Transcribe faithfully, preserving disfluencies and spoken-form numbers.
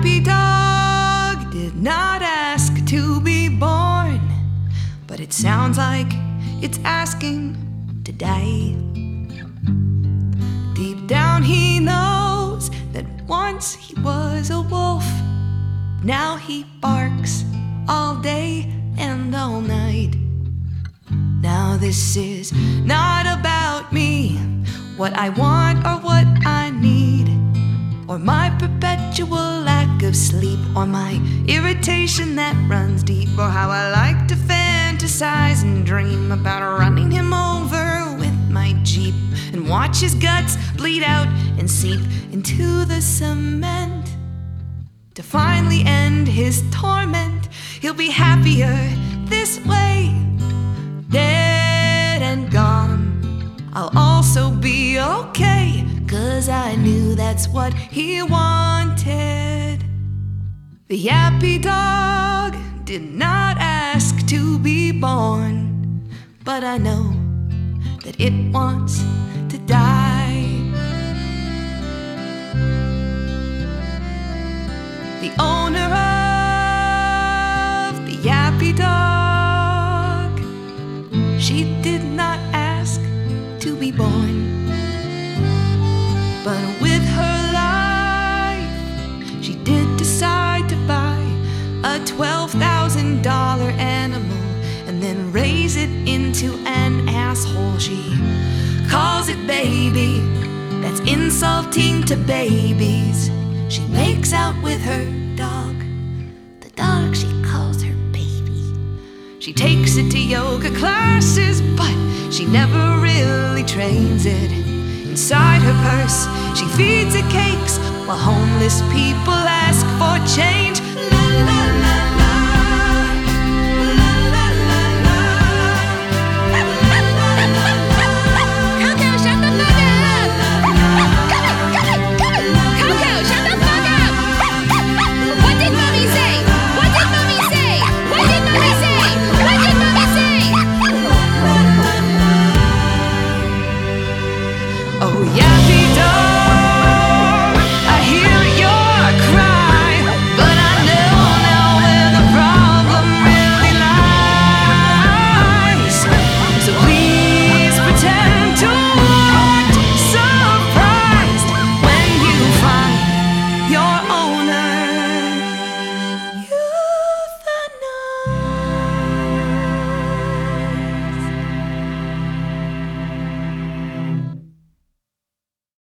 happy dog did not ask to be born, but it sounds like it's asking to die. Deep down he knows that once he was a wolf. Now he barks all day and all night. Now this is not about me, what I want or what I need, or my perpetual lack of sleep, or my irritation that runs deep, or how I like to fantasize and dream about running him over with my Jeep and watch his guts bleed out and seep into the cement. To finally end his torment, he'll be happier this way. Dead and gone, I'll also be okay, 'cause I knew that's what he wanted. The yappy dog did not ask to be born, but I know that it wants to die. The owner of the yappy dog, she did not ask to be born, but with her life she did decide to buy a twelve thousand dollar animal and then raise it into an asshole. She calls it baby, that's insulting to babies. She makes out with her dog, the dog she calls her baby. She takes it to yoga classes, but she never really trains it. Inside her purse, she feeds it cakes while homeless people ask for change.